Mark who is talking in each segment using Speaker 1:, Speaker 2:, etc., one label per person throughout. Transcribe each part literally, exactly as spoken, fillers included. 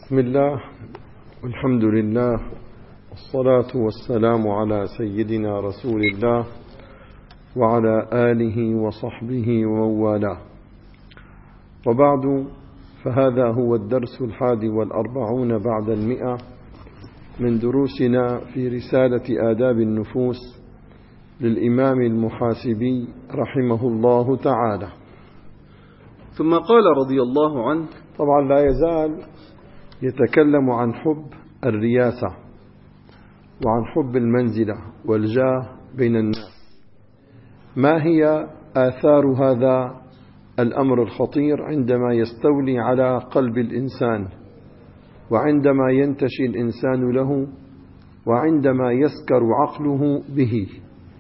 Speaker 1: بسم الله والحمد لله والصلاة والسلام على سيدنا رسول الله وعلى آله وصحبه وموالاه، وبعد، فهذا هو الدرس الحادي والأربعون بعد المئة من دروسنا في رسالة آداب النفوس للإمام المحاسبي رحمه الله تعالى.
Speaker 2: ثم قال رضي الله عنه:
Speaker 1: طبعا لا يزال يتكلم عن حب الرياسة وعن حب المنزلة والجاه بين الناس. ما هي آثار هذا الأمر الخطير عندما يستولي على قلب الإنسان، وعندما ينتشي الإنسان له، وعندما يسكر عقله به،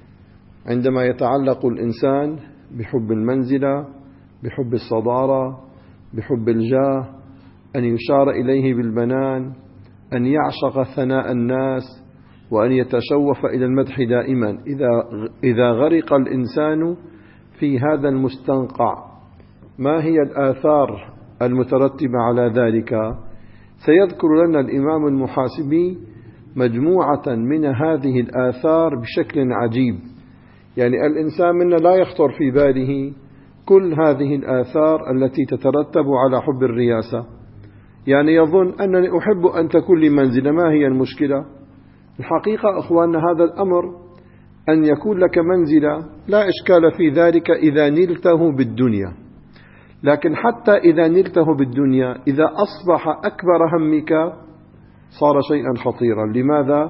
Speaker 1: عندما يتعلق الإنسان بحب المنزلة، بحب الصدارة، بحب الجاه، أن يشار إليه بالبنان، أن يعشق ثناء الناس، وأن يتشوف إلى المدح دائما. إذا إذا غرق الإنسان في هذا المستنقع، ما هي الآثار المترتبة على ذلك؟ سيذكر لنا الإمام المحاسبي مجموعة من هذه الآثار بشكل عجيب. يعني الإنسان منا لا يخطر في باله كل هذه الآثار التي تترتب على حب الرياسة. يعني يظن أنني أحب أن تكون لي منزلة، ما هي المشكلة؟ الحقيقة أخواننا هذا الأمر أن يكون لك منزلة لا إشكال في ذلك إذا نلته بالدنيا، لكن حتى إذا نلته بالدنيا، إذا أصبح أكبر همك صار شيئا خطيرا. لماذا؟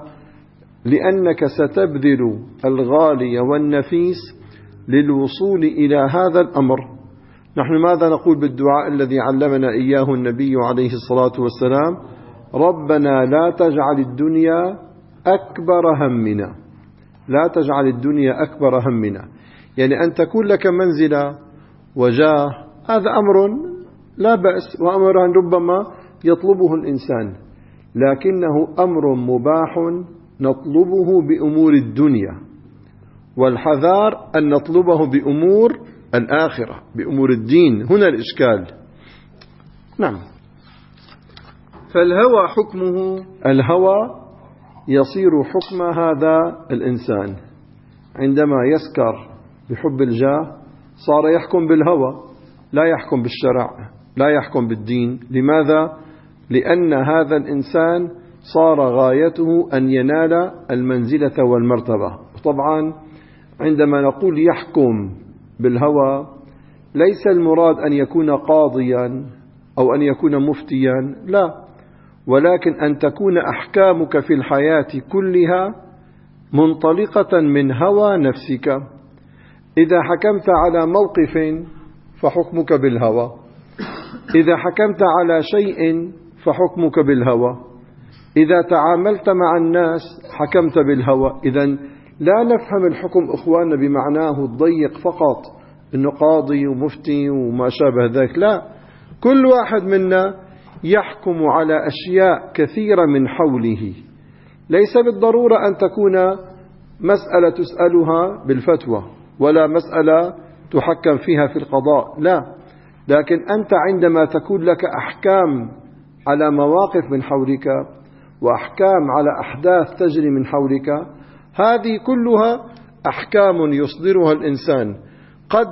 Speaker 1: لأنك ستبذل الغالي والنفيس للوصول إلى هذا الأمر. نحن ماذا نقول بالدعاء الذي علمنا إياه النبي عليه الصلاة والسلام؟ ربنا لا تجعل الدنيا أكبر همنا، لا تجعل الدنيا أكبر همنا. يعني أن تكون لك منزلة وجاه، هذا أمر لا بأس، وأمر ربما يطلبه الإنسان، لكنه أمر مباح نطلبه بأمور الدنيا، والحذار أن نطلبه بأمور الآخرة، بأمور الدين. هنا الإشكال. نعم.
Speaker 2: فالهوى حكمه،
Speaker 1: الهوى يصير حكم هذا الإنسان. عندما يسكر بحب الجاه صار يحكم بالهوى، لا يحكم بالشرع، لا يحكم بالدين. لماذا؟ لأن هذا الإنسان صار غايته أن ينال المنزلة والمرتبة. طبعا عندما نقول يحكم بالهوى، ليس المراد أن يكون قاضيا أو أن يكون مفتيا، لا، ولكن أن تكون أحكامك في الحياة كلها منطلقة من هوى نفسك. إذا حكمت على موقف فحكمك بالهوى، إذا حكمت على شيء فحكمك بالهوى، إذا تعاملت مع الناس حكمت بالهوى. إذن لا نفهم الحكم أخواننا بمعناه الضيق فقط، إنه قاضي ومفتي وما شابه ذلك، لا، كل واحد منا يحكم على أشياء كثيرة من حوله. ليس بالضرورة أن تكون مسألة تسألها بالفتوى، ولا مسألة تحكم فيها في القضاء، لا، لكن أنت عندما تكون لك أحكام على مواقف من حولك، وأحكام على أحداث تجري من حولك، هذه كلها أحكام يصدرها الإنسان، قد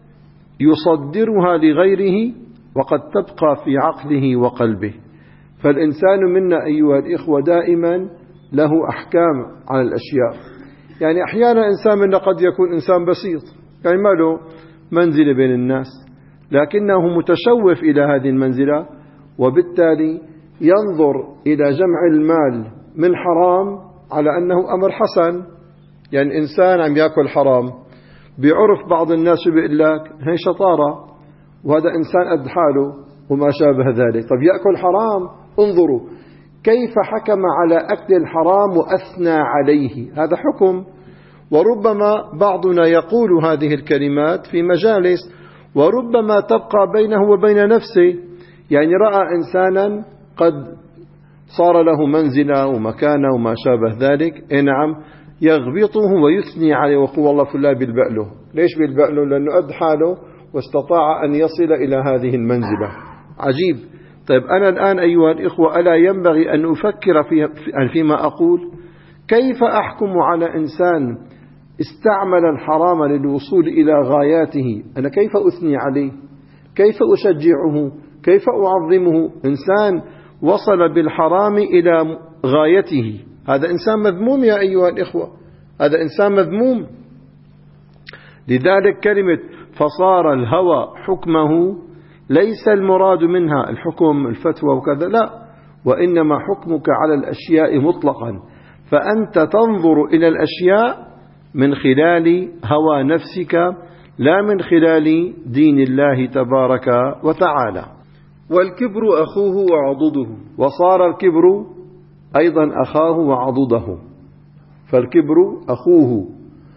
Speaker 1: يصدرها لغيره وقد تبقى في عقله وقلبه. فالإنسان منا أيها الإخوة دائما له أحكام على الأشياء. يعني أحيانا إنسان منا قد يكون إنسان بسيط، يعني ما له منزلة بين الناس، لكنه متشوف إلى هذه المنزلة، وبالتالي ينظر إلى جمع المال من حرام على أنه أمر حسن. يعني إنسان عم يأكل حرام، بعرف بعض الناس بيقول لك هي شطارة، وهذا إنسان قد حاله وما شابه ذلك. طب يأكل حرام، انظروا كيف حكم على أكل الحرام وأثنى عليه، هذا حكم. وربما بعضنا يقول هذه الكلمات في مجالس، وربما تبقى بينه وبين نفسه. يعني رأى إنسانا قد صار له منزلة ومكانة وما شابه ذلك، إيه نعم، يغبطه ويثني عليه ويقول والله فلان بيلبأ. ليش بيلبأ؟ لأنه قد حاله واستطاع أن يصل إلى هذه المنزلة. عجيب. طيب أنا الآن أيها الإخوة ألا ينبغي أن أفكر في فيما أقول؟ كيف أحكم على إنسان استعمل الحرام للوصول إلى غاياته؟ أنا كيف أثني عليه؟ كيف أشجعه؟ كيف أعظمه؟ إنسان وصل بالحرام إلى غايته، هذا إنسان مذموم يا أيها الإخوة، هذا إنسان مذموم. لذلك كلمة فصار الهوى حكمه ليس المراد منها الحكم الفتوى وكذا، لا، وإنما حكمك على الأشياء مطلقا، فأنت تنظر إلى الأشياء من خلال هوى نفسك لا من خلال دين الله تبارك وتعالى.
Speaker 2: والكبر أخوه وعضده.
Speaker 1: وصار الكبر أيضا أخاه وعضده، فالكبر أخوه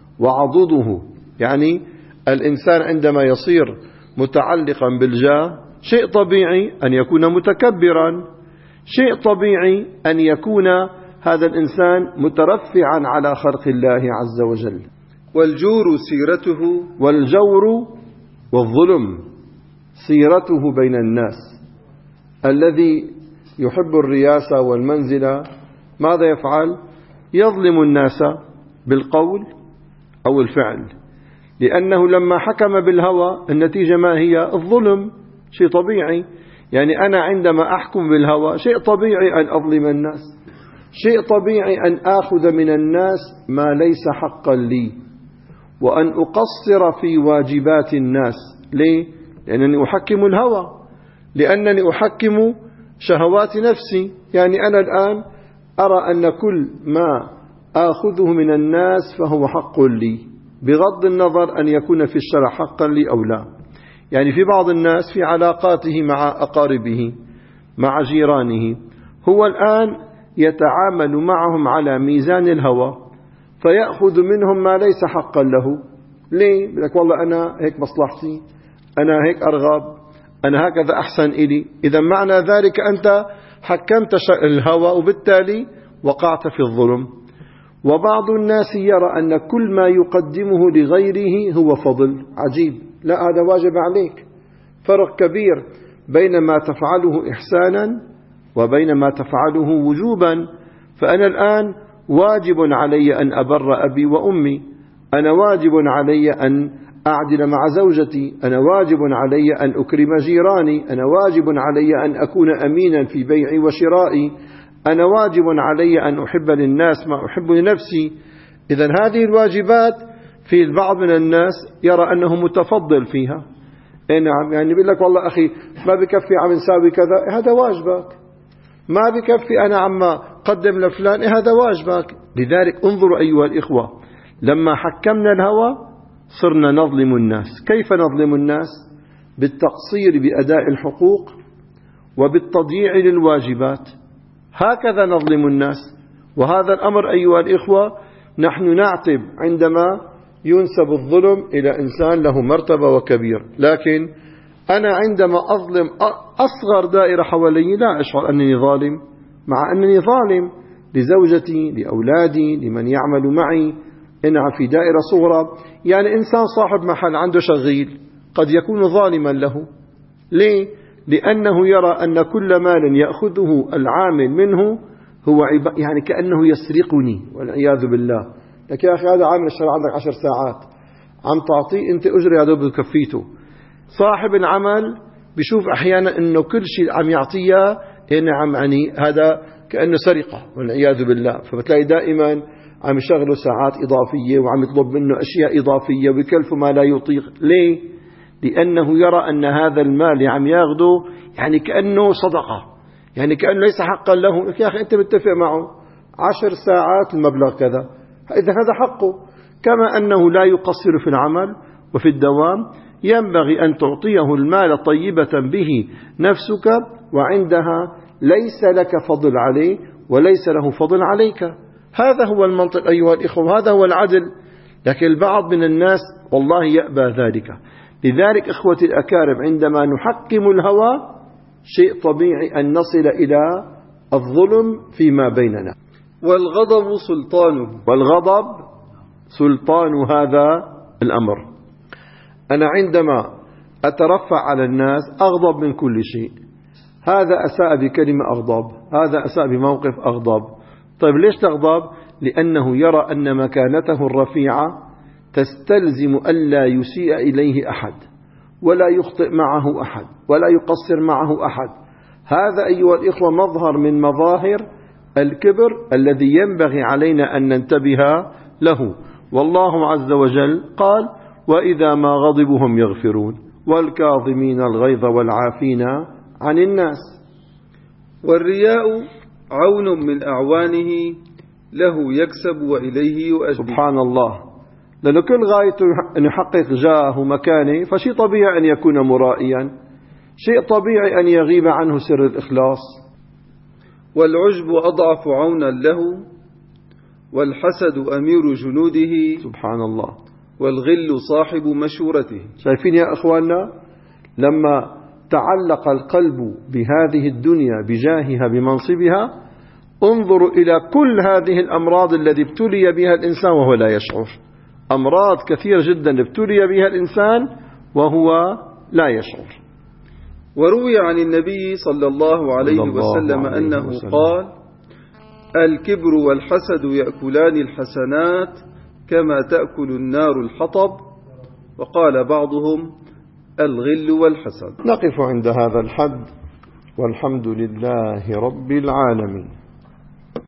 Speaker 1: وعضده، يعني الإنسان عندما يصير متعلقا بالجاه شيء طبيعي أن يكون متكبرا، شيء طبيعي أن يكون هذا الإنسان مترفعا على خلق الله عز وجل.
Speaker 2: والجور سيرته.
Speaker 1: والجور والظلم سيرته بين الناس. الذي يحب الرياسة والمنزلة ماذا يفعل؟ يظلم الناس بالقول أو الفعل، لأنه لما حكم بالهوى النتيجة ما هي؟ الظلم، شيء طبيعي. يعني أنا عندما أحكم بالهوى شيء طبيعي أن أظلم الناس، شيء طبيعي أن آخذ من الناس ما ليس حقا لي، وأن أقصر في واجبات الناس. ليه؟ لأنني أحكم الهوى، لأنني أحكم شهوات نفسي. يعني أنا الآن أرى أن كل ما آخذه من الناس فهو حق لي، بغض النظر أن يكون في الشرع حقا لي أو لا. يعني في بعض الناس في علاقاته مع أقاربه مع جيرانه هو الآن يتعامل معهم على ميزان الهوى، فيأخذ منهم ما ليس حقا له. ليه؟ لك والله أنا هيك مصلحتي، أنا هيك أرغب، أنا هكذا أحسن إلي. إذا معنى ذلك أنت حكمت الهوى وبالتالي وقعت في الظلم. وبعض الناس يرى أن كل ما يقدمه لغيره هو فضل. عجيب، لا، هذا واجب عليك. فرق كبير بين ما تفعله إحسانا وبين ما تفعله وجوبا. فأنا الآن واجب علي أن أبر أبي وأمي، أنا واجب علي أن أعدل مع زوجتي، أنا واجب علي أن أكرم جيراني، أنا واجب علي أن أكون أمينا في بيعي وشرائي، أنا واجب علي أن أحب للناس ما أحب لنفسي. إذا هذه الواجبات في البعض من الناس يرى أنه متفضل فيها. إيه نعم، يعني بيقول لك والله أخي ما بكفي عم نساوي كذا، هذا واجبك. ما بكفي أنا عم قدم لفلان، هذا واجبك. لذلك انظروا أيها الإخوة، لما حكمنا الهوى صرنا نظلم الناس. كيف نظلم الناس؟ بالتقصير بأداء الحقوق وبالتضييع للواجبات، هكذا نظلم الناس. وهذا الأمر أيها الإخوة نحن نعتب عندما ينسب الظلم إلى إنسان له مرتبة وكبير، لكن أنا عندما أظلم أصغر دائرة حوالي لا أشعر أنني ظالم، مع أنني ظالم لزوجتي، لأولادي، لمن يعمل معي. إنها في دائرة صغرى. يعني إنسان صاحب محل عنده شغيل قد يكون ظالما له. ليه؟ لأنه يرى أن كل مال يأخذه العامل منه هو عب... يعني كأنه يسرقني والعياذ بالله. لك يا أخي هذا عامل الشرع عندك عشر ساعات عم تعطيه أنت أجري هذا بكفيته. صاحب العمل بيشوف أحيانا أنه كل شيء عم يعطيه نعم يعني هذا كأنه سرقة والعياذ بالله. فبتلاقي دائما عم يشغلوا ساعات إضافية وعم يطلب منه أشياء إضافية ويكلف ما لا يطيق. ليه؟ لأنه يرى أن هذا المال اللي عم ياخده يعني كأنه صدقة، يعني كأنه ليس حقا له. يا أخي أنت متفق معه عشر ساعات المبلغ كذا، إذا هذا حقه. كما أنه لا يقصر في العمل وفي الدوام، ينبغي أن تعطيه المال طيبة به نفسك، وعندها ليس لك فضل عليه وليس له فضل عليك. هذا هو المنطق أيها الإخوة، هذا هو العدل. لكن البعض من الناس والله يأبى ذلك. لذلك إخوتي الأكارم عندما نحكم الهوى شيء طبيعي أن نصل إلى الظلم فيما بيننا.
Speaker 2: والغضب سلطانه.
Speaker 1: والغضب سلطان هذا الأمر. أنا عندما أترفع على الناس أغضب من كل شيء. هذا أساء بكلمة أغضب، هذا أساء بموقف أغضب. طيب ليش تغضب؟ لأنه يرى أن مكانته الرفيعة تستلزم ألا يسيء إليه أحد، ولا يخطئ معه أحد، ولا يقصر معه أحد. هذا أيها الإخوة مظهر من مظاهر الكبر الذي ينبغي علينا أن ننتبه له. والله عز وجل قال: وإذا ما غضبوا هم يغفرون والكاظمين الغيظ والعافين عن الناس.
Speaker 2: والرياء عون من أعوانه له يكسب وإليه يؤدي.
Speaker 1: سبحان الله، لأنه كل غايته أن يحقق جاه ومكانه، فشيء طبيعي أن يكون مرائيا، شيء طبيعي أن يغيب عنه سر الإخلاص.
Speaker 2: والعجب أضعف عونا له، والحسد أمير جنوده.
Speaker 1: سبحان الله.
Speaker 2: والغل صاحب مشورته.
Speaker 1: شايفين يا أخواننا، لما تعلق القلب بهذه الدنيا بجاهها بمنصبها، انظروا إلى كل هذه الأمراض التي ابتلي بها الإنسان وهو لا يشعر. أمراض كثيرة جدا ابتلي بها الإنسان وهو لا يشعر.
Speaker 2: وروي عن النبي صلى الله عليه وسلم أنه قال: الكبر والحسد يأكلان الحسنات كما تأكل النار الحطب. وقال بعضهم: الغل والحسد.
Speaker 1: نقف عند هذا الحد، والحمد لله رب العالمين.